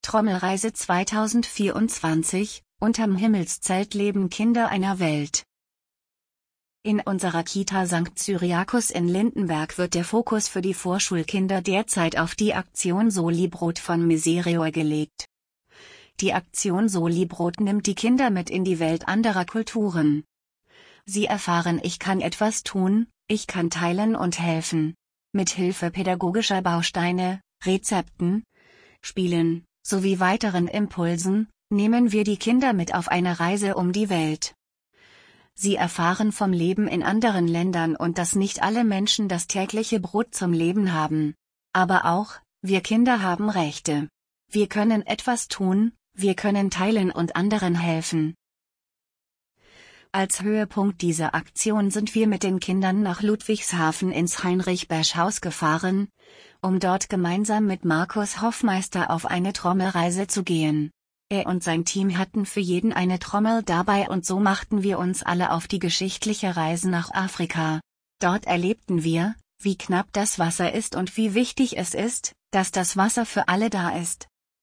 Trommelreise 2024, unterm Himmelszelt leben Kinder einer Welt. In unserer Kita St. Cyriakus in Lindenberg wird der Fokus für die Vorschulkinder derzeit auf die Aktion Solibrot von Miserior gelegt. Die Aktion Solibrot nimmt die Kinder mit in die Welt anderer Kulturen. Sie erfahren, ich kann etwas tun, ich kann teilen und helfen. Mit Hilfe pädagogischer Bausteine, Rezepten, Spielen, sowie weiteren Impulsen, nehmen wir die Kinder mit auf eine Reise um die Welt. Sie erfahren vom Leben in anderen Ländern und dass nicht alle Menschen das tägliche Brot zum Leben haben. Aber auch, wir Kinder haben Rechte. Wir können etwas tun, wir können teilen und anderen helfen. Als Höhepunkt dieser Aktion sind wir mit den Kindern nach Ludwigshafen ins Heinrich-Besch-Haus gefahren, um dort gemeinsam mit Markus Hoffmeister auf eine Trommelreise zu gehen. Er und sein Team hatten für jeden eine Trommel dabei und so machten wir uns alle auf die geschichtliche Reise nach Afrika. Dort erlebten wir, wie knapp das Wasser ist und wie wichtig es ist, dass das Wasser für alle da ist.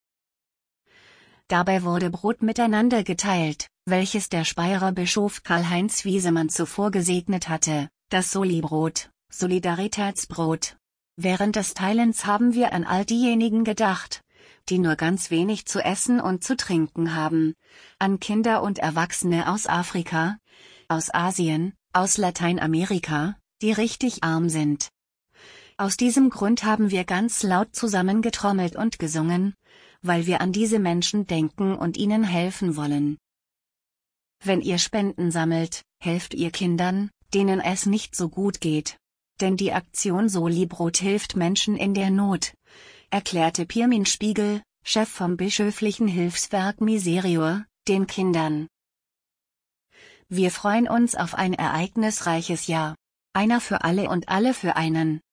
Dabei wurde Brot miteinander geteilt, welches der Speyerer Bischof Karl-Heinz Wiesemann zuvor gesegnet hatte, das Solibrot, Solidaritätsbrot. Während des Teilens haben wir an all diejenigen gedacht, die nur ganz wenig zu essen und zu trinken haben, an Kinder und Erwachsene aus Afrika, aus Asien, aus Lateinamerika, die richtig arm sind. Aus diesem Grund haben wir ganz laut zusammen getrommelt und gesungen, weil wir an diese Menschen denken und ihnen helfen wollen. Wenn ihr Spenden sammelt, helft ihr Kindern, denen es nicht so gut geht. Denn die Aktion Solibrot hilft Menschen in der Not, erklärte Pirmin Spiegel, Chef vom bischöflichen Hilfswerk Miserior, den Kindern. Wir freuen uns auf ein ereignisreiches Jahr. Einer für alle und alle für einen.